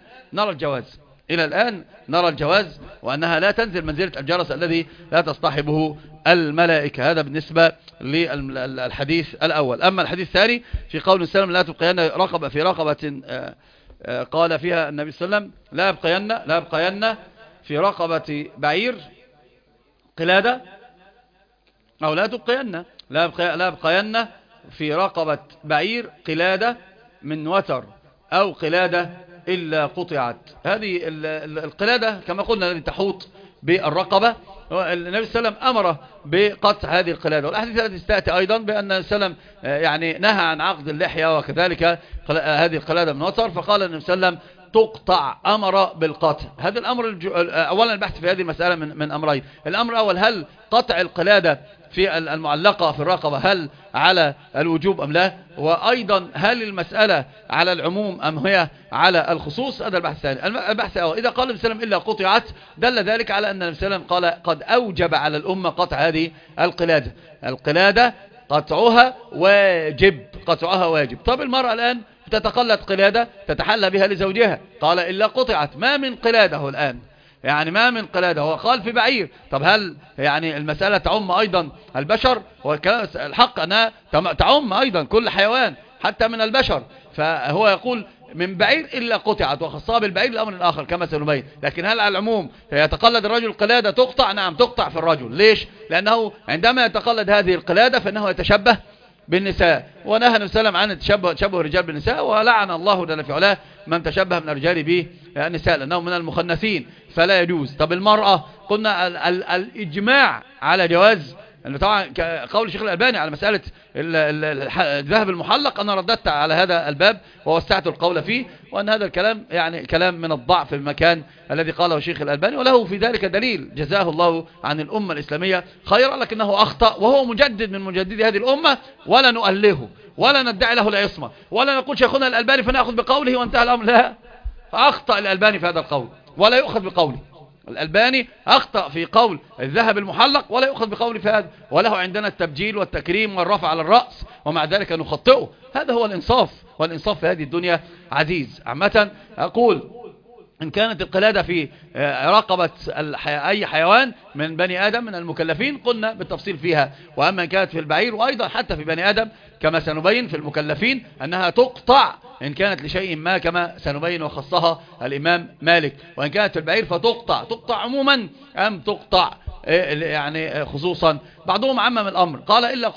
نرى الجواز، وأنها لا تنزل منزلة الجرس الذي لا تصطحبه الملائكة. هذا بالنسبة للحديث الأول. أما الحديث الثاني في قول السلام لا تبقين رقبة في رقبة، قال فيها النبي صلى الله عليه وسلم لا يبقين في رقبة بعير قلادة، أو لا يبقين في رقبة بعير قلادة من وتر أو قلادة إلا قطعت. هذه القلادة كما قلنا التي تحوط بالرقبة، النبي صلى الله عليه وسلم أمر بقطع هذه القلادة. والأحاديث التي تأتي أيضا بأن النبي صلى الله عليه وسلم يعني نهى عن عقد اللحية وكذلك هذه القلادة من وتر، فقال النبي صلى الله عليه وسلم تقطع، أمر بالقطع. هذا الأمر أولا البحث في هذه المسألة من أمرين. الأمر الأول هل قطع القلادة في المعلقة في الرقبة هل على الوجوب أم لا، وأيضا هل المسألة على العموم أم هي على الخصوص. هذا البحث الثاني. البحث الأول إذا قال النبي صلى الله عليه وسلم إلا قطعت دل ذلك على أن النبي صلى الله عليه وسلم قال قد أوجب على الأمة قطع هذه القلادة قطعها واجب، قطعها واجب. طب المرأة الآن تتقلد قلادة تتحلى بها لزوجها، قال إلا قطعت. ما من قلاده الآن، يعني ما من قلادة، هو قال في بعير. طب هل يعني المسألة تعم أيضا البشر؟ والحق أنها تعم أيضا كل حيوان حتى من البشر. فهو يقول من بعير إلا قطعت، وخصها بالبعير لأمر آخر كما سنبين. لكن هل على العموم يتقلد الرجل قلادة تقطع؟ نعم تقطع في الرجل. ليش؟ لأنه عندما يتقلد هذه القلادة فإنه يتشبه بالنساء، ونهى النبي صلى الله عليه وسلم عن تشبه الرجال بالنساء، ولعن الله جل في علاه من تشبه من الرجال بالنساء لأنه من المخنثين فلا يجوز. طب المرأة قلنا الإجماع على جواز، طبعا قول الشيخ الألباني على مسألة الذهب المحلق أنا رددت على هذا الباب ووسعت القول فيه، وأن هذا الكلام يعني كلام من الضعف في المكان الذي قاله الشيخ الألباني، وله في ذلك دليل جزاه الله عن الأمة الإسلامية خيرا، لكنه أخطأ وهو مجدد من مجددي هذه الأمة، ولا نؤله ولا ندعي له العصمة ولا نقول شيخنا الألباني فنأخذ بقوله وانتهى الأمر. لا، فأخطأ الألباني في هذا القول ولا يؤخذ بقوله. الألباني أخطأ في قول الذهب المحلق ولا يؤخذ بقول في هذا، وله عندنا التبجيل والتكريم والرفع على الرأس ومع ذلك نخطئه. هذا هو الإنصاف، والإنصاف في هذه الدنيا عزيز. عامة أقول إن كانت القلادة في رقبة أي حيوان من بني آدم من المكلفين قلنا بالتفصيل فيها، وأما إن كانت في البعير وأيضا حتى في بني آدم كما سنبين في المكلفين أنها تقطع إن كانت لشيء ما كما سنبين وخصها الإمام مالك، وإن كانت في البعير فتقطع عموما أم تقطع يعني خصوصا. بعضهم عمم الأمر قال إلا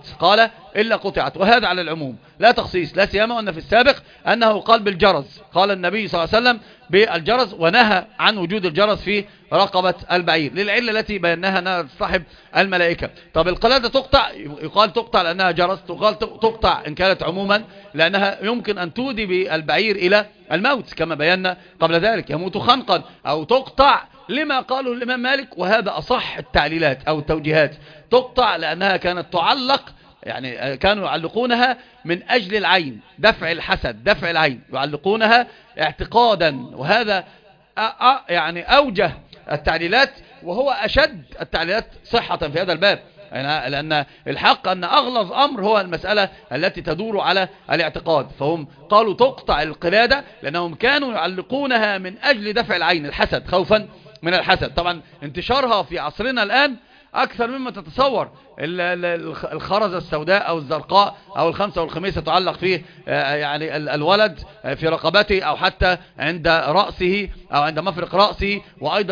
قطعت، وهذا على العموم لا تخصيص، لا سيما أن في السابق أنه قال بالجرز، قال النبي صلى الله عليه وسلم بالجرز ونهى عن وجود الجرز في رقبة البعير للعلة التي بيناها أنها تصطحب الملائكة. طب القلادة تقطع، يقال تقطع لأنها جرز، يقال تقطع إن كانت عموما لأنها يمكن أن تودي بالبعير إلى الموت كما بينا قبل ذلك، يموت خنقا، أو تقطع لما قاله الإمام مالك وهذا أصح التعليلات أو التوجيهات، تقطع لأنها كانت تعلق، يعني كانوا يعلقونها من أجل العين، دفع الحسد، دفع العين، يعلقونها اعتقادا، وهذا يعني أوجه التعليلات وهو أشد التعليلات صحة في هذا الباب، يعني لأن الحق أن أغلظ أمر هو المسألة التي تدور على الاعتقاد. فهم قالوا تقطع القلادة لأنهم كانوا يعلقونها من أجل دفع العين، الحسد، خوفا من الحسد. طبعا انتشارها في عصرنا الآن أكثر مما تتصور، الخرزة السوداء أو الزرقاء أو الخمسة والخميسة تعلق فيه يعني الولد في رقبته أو حتى عند رأسه أو عند مفرق رأسه، وأيضا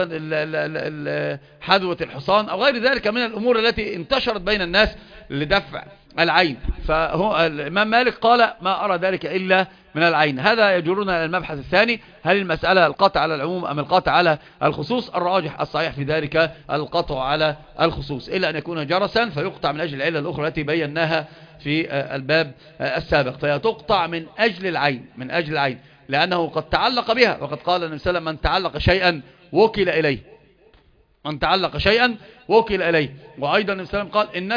حذوة الحصان أو غير ذلك من الأمور التي انتشرت بين الناس لدفع العين. فهو الإمام مالك قال ما أرى ذلك إلا من العين. هذا يجرنا إلى المبحث الثاني، هل المسألة القطع على العموم أم القطع على الخصوص؟ الراجح الصحيح في ذلك القطع على الخصوص، إلا أن يكون جرسا فيقطع من أجل العلة الأخرى التي بيناها في الباب السابق، فتقطع من أجل العين، من أجل العين لأنه قد تعلق بها، وقد قال النبي صلى الله عليه وسلم من تعلق شيئا وكل إليه، من تعلق شيئا وكل إليه. وأيضا النبي صلى الله عليه وسلم قال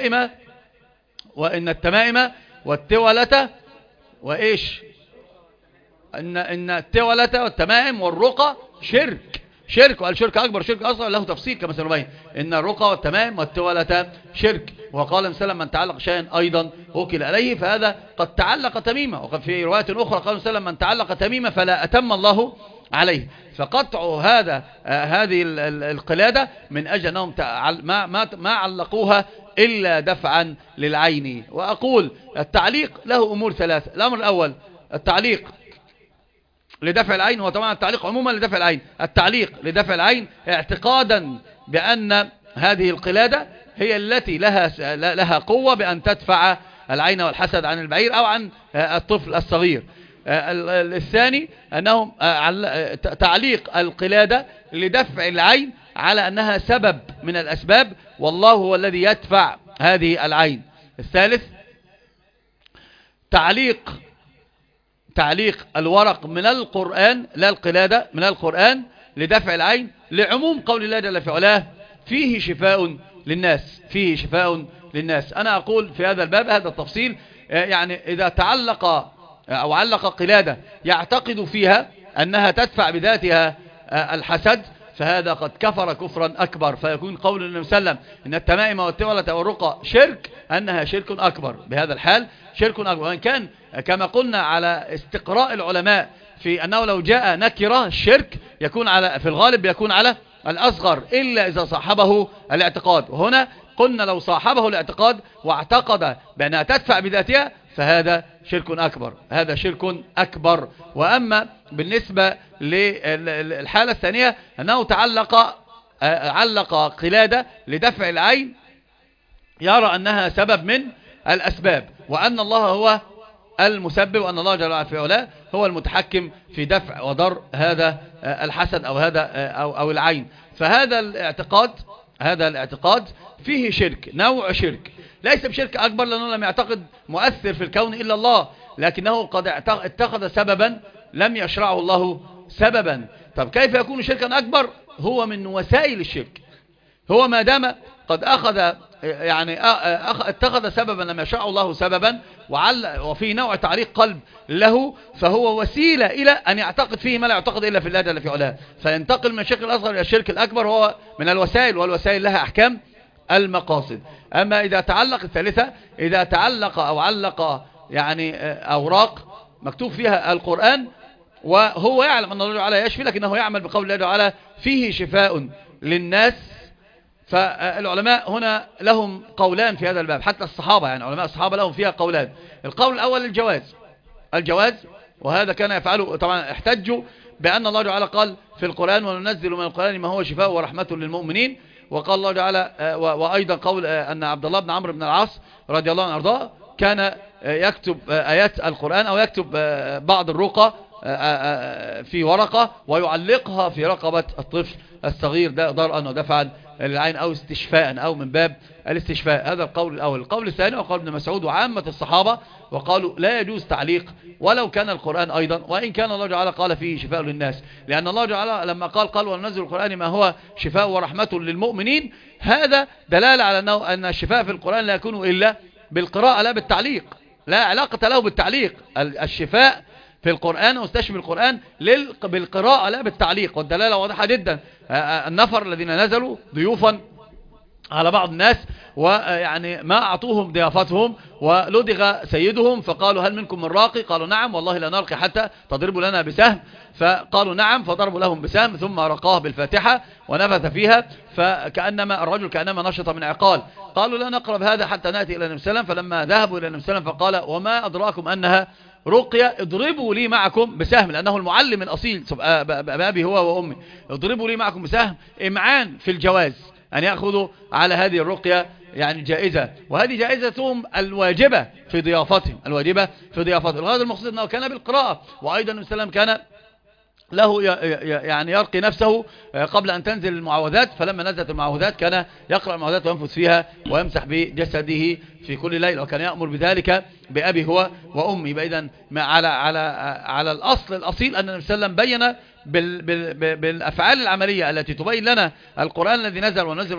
إن التمائم والتولة وإيش، إن التولة والتمائم والرقى شرك، وقال شرك أكبر شرك أصغر، له تفصيل كما سنبين. إن الرقى والتمائم والتولة شرك. وقال مثلا من تعلق شيئا أيضا وكل إليه، فهذا قد تعلق تميمة. وقد في رواية أخرى قال مثلا من تعلق تميمة فلا أتم الله عليه. فقطع هذه القلادة من أجل أنهم ما علقوها إلا دفعا للعين. وأقول التعليق له أمور ثلاثة. الأمر الأول التعليق لدفع العين، هو طبعا التعليق عموما لدفع العين، التعليق لدفع العين اعتقادا بأن هذه القلادة هي التي لها قوة بأن تدفع العين والحسد عن البعير أو عن الطفل الصغير. الثاني أنهم تعليق القلادة لدفع العين على أنها سبب من الأسباب والله هو الذي يدفع هذه العين. الثالث تعليق الورق من القرآن، لا القلادة، من القرآن لدفع العين لعموم قول الله جل في علاه فيه شفاء للناس. أنا أقول في هذا الباب هذا التفصيل، يعني إذا تعلق أو علق قلادة يعتقد فيها أنها تدفع بذاتها الحسد فهذا قد كفر كفرا أكبر. فيكون قول النبي صلى الله عليه وسلم إن التمائم والتولة والرقى شرك، أنها شرك أكبر. بهذا الحال شرك أكبر. وإن كان كما قلنا على استقراء العلماء في أنه لو جاء نكرة الشرك يكون في الغالب يكون على الأصغر إلا إذا صاحبه الاعتقاد. وهنا قلنا لو صاحبه الاعتقاد واعتقد بأنها تدفع بذاتها فهذا شرك أكبر، هذا شرك أكبر. وأما بالنسبة للحالة الثانية أنه علق قلادة لدفع العين، يرى أنها سبب من الأسباب، وأن الله هو المسبب، وأن الله جل وعلا في علاه هو المتحكم في دفع وضر هذا الحسد أو هذا أو العين. فهذا الاعتقاد فيه شرك، نوع شرك ليس بشرك أكبر لأنه لم يعتقد مؤثر في الكون إلا الله، لكنه قد اتخذ سببا لم يشرعه الله سببا. طب كيف يكون شركا أكبر؟ هو من وسائل الشرك. هو ما دام قد اتخذ سببا لم يشرعه الله سببا وفي نوع تعليق قلب له، فهو وسيلة إلى أن يعتقد فيه ما لا يعتقد إلا في الله جل في علاه، فينتقل من الشرك الأصغر إلى الشرك الأكبر. هو من الوسائل، والوسائل لها أحكام المقاصد. أما إذا تعلق الثالثة، إذا تعلق أو علق أوراق مكتوب فيها القرآن وهو يعلم أن الله تعالى يشفي، لكنه يعمل بقول الله تعالى فيه شفاء للناس. فالعلماء هنا لهم قولان في هذا الباب، حتى الصحابة علماء الصحابة لهم فيها قولان. القول الأول الجواز، وهذا كان يفعله. طبعا احتجوا بأن الله تعالى قال في القرآن وننزل من القرآن ما هو شفاء ورحمة للمؤمنين، وقال الله تعالى وأيضا قول أن عبد الله بن عمرو بن العاص رضي الله عنه أرضاه كان يكتب آيات القرآن أو يكتب بعض الرقى في ورقة ويعلقها في رقبة الطفل الصغير، ده ضرءا ودفعا للعين أو استشفاء أو من باب الاستشفاء. هذا القول الأول. القول الثاني وقال ابن مسعود وعامة الصحابة، وقالوا لا يجوز تعليق ولو كان القرآن أيضا، وإن كان الله تعالى قال فيه شفاء للناس، لأن الله تعالى لما قال وننزل القرآن ما هو شفاء ورحمة للمؤمنين، هذا دلالة على أن الشفاء في القرآن لا يكون إلا بالقراءة لا بالتعليق، لا علاقة له بالتعليق. الشفاء في القرآن واستشفي القرآن بالقراءة لا بالتعليق، والدلالة واضحة جدا. النفر الذين نزلوا ضيوفا على بعض الناس ما أعطوهم ضيافتهم ولدغ سيدهم، فقالوا هل منكم من راقي؟ قالوا نعم والله لا نرقي حتى تضربوا لنا بسهم، فقالوا نعم، فضربوا لهم بسهم ثم رقاه بالفاتحة ونفث فيها، فكأنما الرجل كأنما نشط من عقال. قالوا لا نقرب هذا حتى نأتي إلى النبي صلى الله عليه وسلم، فلما ذهبوا إلى النبي صلى الله عليه وسلم فقال وما أدراكم أنها رقية، اضربوا لي معكم بسهم، لأنه المعلم الأصيل بأبي هو وأمي، اضربوا لي معكم بسهم، إمعان في الجواز أن يأخذوا على هذه الرقية جائزة، وهذه جائزتهم الواجبة في ضيافتهم، الغرض المقصود أنه كان بالقراءة. وأيضا النبي صلى الله عليه وسلم كان له يرقي نفسه قبل أن تنزل المعوذات، فلما نزلت المعوذات كان يقرأ المعوذات وينفث فيها ويمسح بجسده في كل ليلة، وكان يأمر بذلك بأبي هو وأمي. إذن على الأصل الأصيل أن النبي صلى الله عليه وسلم بين بالأفعال العملية التي تبين لنا القرآن الذي نزل وننزل من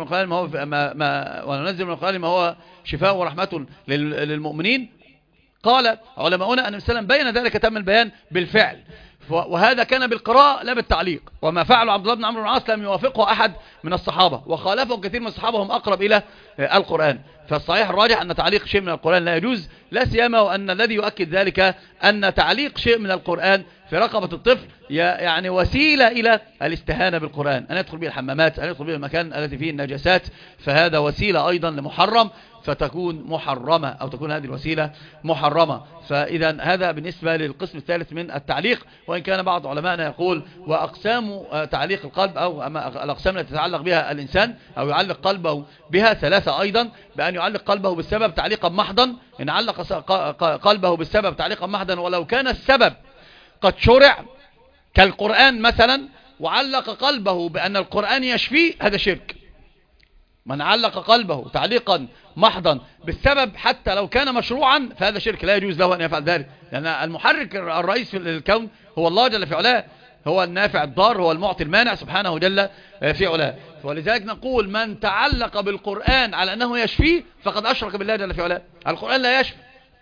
القرآن ما هو شفاء ورحمة للمؤمنين. قال علماؤنا أن النبي صلى الله عليه وسلم بين ذلك تم البيان بالفعل، وهذا كان بالقراءة لا بالتعليق. وما فعله عبد الله بن عمرو بن العاص لم يوافقه أحد من الصحابة، وخالفه كثير من الصحابة هم أقرب إلى القرآن. فالصحيح الراجح أن تعليق شيء من القرآن لا يجوز، لا سيما وأن الذي يؤكد ذلك أن تعليق شيء من القرآن في رقبة الطفل وسيلة إلى الاستهانة بالقرآن، أن يدخل به الحمامات، أن يدخل به المكان الذي فيه النجاسات، فهذا وسيلة أيضا لمحرم، فتكون محرمة أو تكون هذه الوسيلة محرمة. فإذا هذا بالنسبة للقسم الثالث من التعليق. وإن كان بعض علمائنا يقول وأقسام تعليق القلب أو الأقسام التي تتعلق بها الإنسان أو يعلق قلبه بها ثلاثة أيضا، بأن يعلق قلبه بالسبب تعليقا محضا، إن علق قلبه بالسبب تعليقا محضا ولو كان السبب قد شرع كالقرآن مثلا، وعلق قلبه بأن القرآن يشفيه، هذا شرك. من علق قلبه تعليقا محضا بالسبب حتى لو كان مشروعا فهذا شرك، لا يجوز له أن يفعل ذلك، لأن المحرك الرئيس في الكون هو الله جل في علاه، هو النافع الضار، هو المعطي المانع سبحانه جل في علاه. ولذلك نقول من تعلق بالقرآن على أنه يشفيه فقد أشرك بالله جل في علاه. القرآن لا يشفي،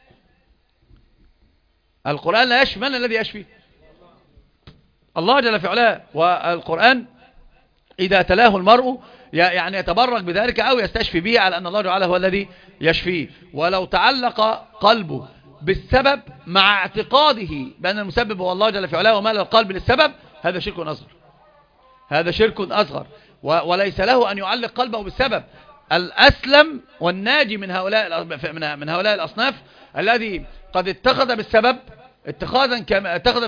القرآن لا يشفي. من الذي يشفي؟ الله جل في علاه. والقرآن إذا تلاه المرء يعني يتبرك بذلك أو يستشفي به على أن الله تعالى هو الذي يشفيه. ولو تعلق قلبه بالسبب مع اعتقاده بأن المسبب هو الله جل في علاه ومال القلب للسبب، هذا شرك أصغر، هذا شرك أصغر، وليس له أن يعلق قلبه بالسبب. الأسلم والناجي من هؤلاء الأصناف الذي قد اتخذ بالسبب اتخذ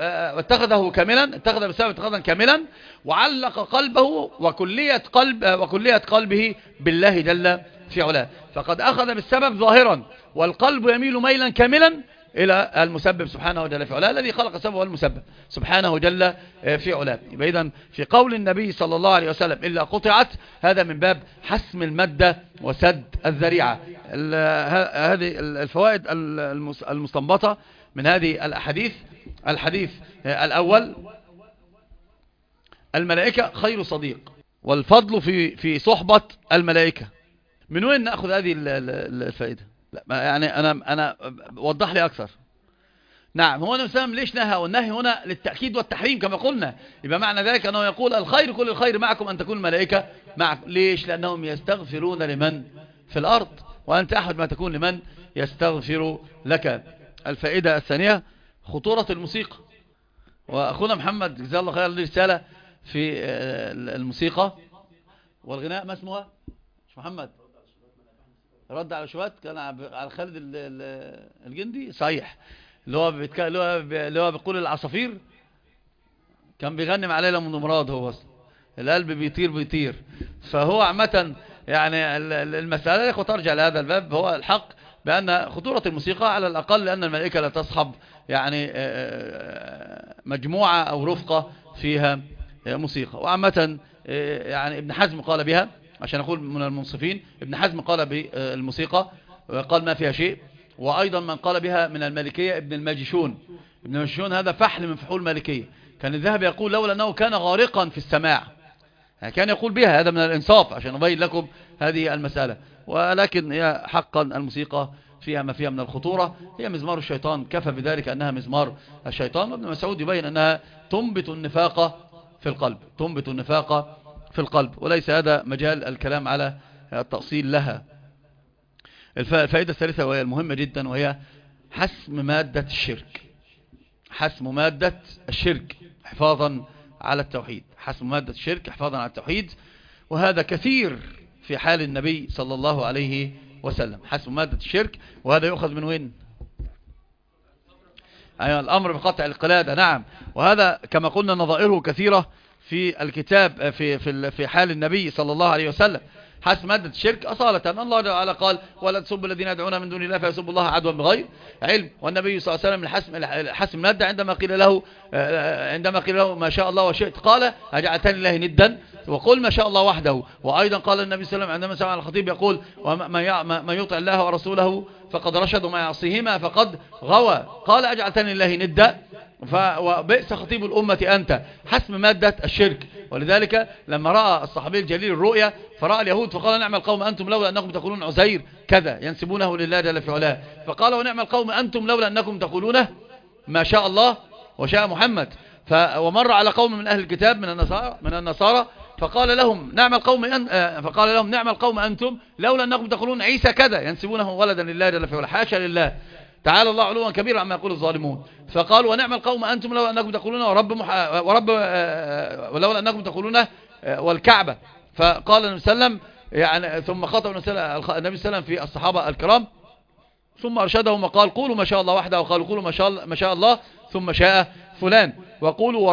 بالسبب اتخاذا كاملا وعلق قلبه وكلية قلبه بالله جل في علاه، فقد أخذ بالسبب ظاهرا والقلب يميل ميلا كاملا إلى المسبب سبحانه جل في علاه الذي خلق السبب والمسبب سبحانه جل في علاه. إذن في قول النبي صلى الله عليه وسلم إلا قطعت، هذا من باب حسم المادة وسد الذريعة. هذه الفوائد المستنبطة من هذه الحديث الأول: الملائكة خير صديق، والفضل في صحبة الملائكة. من وين نأخذ هذه الفائدة؟ لا يعني أنا وضح لي أكثر. نعم، هو نسلم ليش نهى؟ والنهي هنا للتأكيد والتحريم كما قلنا، يبقى معنى ذلك أنه يقول الخير كل الخير معكم أن تكون الملائكة معكم. ليش؟ لأنهم يستغفرون لمن في الأرض، وأنت أحد ما تكون لمن يستغفر لك. الفائدة الثانية: خطورة الموسيقى. وأخونا محمد جزاه الله خير له رسالة في الموسيقى والغناء، ما اسمها؟ مش محمد رد على شبهات كان على خالد الجندي، صحيح، اللي هو بيقول العصافير كان بيغنم عليه لمن مراد، هو اصلا القلب بيطير. فهو عامة يعني المسألة ترجع لهذا الباب، هو الحق بأن خطورة الموسيقى على الأقل لأن الملائكة لا تصحب يعني مجموعة أو رفقة فيها موسيقى. وعامة يعني ابن حزم قال بها، عشان أقول من المنصفين، ابن حزم قال بالموسيقى قال ما فيها شيء. وأيضا من قال بها من المالكية ابن الماجشون هذا فحل من فحول المالكية. كان الذهبي يقول لولا أنه كان غارقا في السماع، يعني كان يقول بها، هذا من الإنصاف عشان أبين لكم هذه المسألة. ولكن هي حقا الموسيقى فيها ما فيها من الخطورة، هي مزمار الشيطان، كفى بذلك أنها مزمار الشيطان. وابن مسعود يبين أنها تنبت النفاق في القلب، وليس هذا مجال الكلام على التأصيل لها. الفائدة الثالثة وهي المهمة جدا، وهي حسم مادة الشرك حفاظا على التوحيد. وهذا كثير في حال النبي صلى الله عليه وسلم، حسم مادة الشرك. وهذا يؤخذ من وين؟ أيوة، الأمر بقطع القلادة. نعم، وهذا كما قلنا نظائره كثيرة في الكتاب في حال النبي صلى الله عليه وسلم. حسم مادة الشرك أصالة، الله تعالى قال ولا تسبوا الذين يدعون من دون الله فيسبوا الله عدوا بغير علم. والنبي صلى الله عليه وسلم حسم المادة عندما قيل له ما شاء الله وشئت قال أجعلتني الله ندا وقل ما شاء الله وحده. وأيضا قال النبي صلى الله عليه وسلم عندما سمع الخطيب يقول من يطع الله ورسوله فقد رشد وما يعصيهما فقد غوى، قال أجعلتني الله ندا وبئس خطيب الأمة أنت. حسم مادة الشرك. ولذلك لما رأى الصحابي الجليل الرؤيا فرأى اليهود فقال نعم القوم أنتم لولا أنكم تقولون عزير كذا ينسبونه لله جل في علاه، فقال ونعم القوم أنتم لولا أنكم تقولونه ما شاء الله وشاء محمد. ومر على قوم من أهل الكتاب من النصارى فقال لهم نعم القوم أنتم لولا أنكم تقولون عيسى كذا ينسبونه ولدا لله جل في علاه، حاشا لله تعالى الله علوا كبيرا عما يقول الظالمون. فقال ونعم القوم أنتم لولا أنكم تقولون ولولا أنكم تقولون والكعبة. فقال النبي صلى الله عليه وسلم يعني ثم خطب النبي صلى الله عليه وسلم في الصحابة الكرام ثم أرشدهم وقال قولوا ما شاء الله وحده، وقالوا قولوا ما شاء الله ثم شاء فلان، وقولوا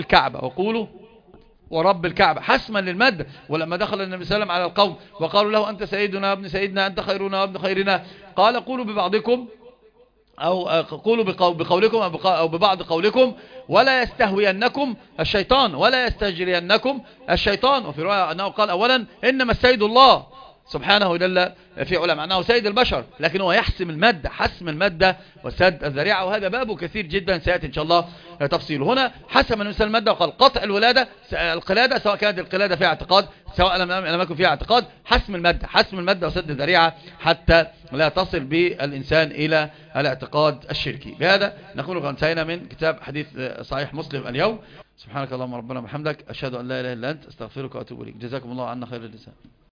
ورب الكعبة حسما للمادة. ولما دخل النبي صلى الله عليه وسلم على القوم وقالوا له أنت سيدنا وابن سيدنا أنت خيرنا وابن خيرنا، قال قولوا ببعضكم أو قولوا بقولكم أو ببعض قولكم ولا يستهوينكم الشيطان ولا يستجرينكم الشيطان. وفي رواية أنه قال أولا إنما السيد الله سبحانه جل في علم أنه سيد البشر، لكن هو يحسم المادة، حسم المادة وسد الذريعة، وهذا بابه كثير جدا سيأتي إن شاء الله تفصيله. هنا حسم الإنسان المادة وقال قطع القلادة سواء كانت القلادة فيها اعتقاد سواء لم يكن فيها اعتقاد، حسم المادة وسد الذريعة حتى لا تصل بالإنسان إلى الاعتقاد الشركي. بهذا نكون قد انتهينا من كتاب حديث صحيح مسلم اليوم. سبحانك اللهم ربنا وبحمدك، أشهد أن لا إله إلا أنت، أستغفرك وأتوب إليك. جزاكم الله عنا خير الجزاء.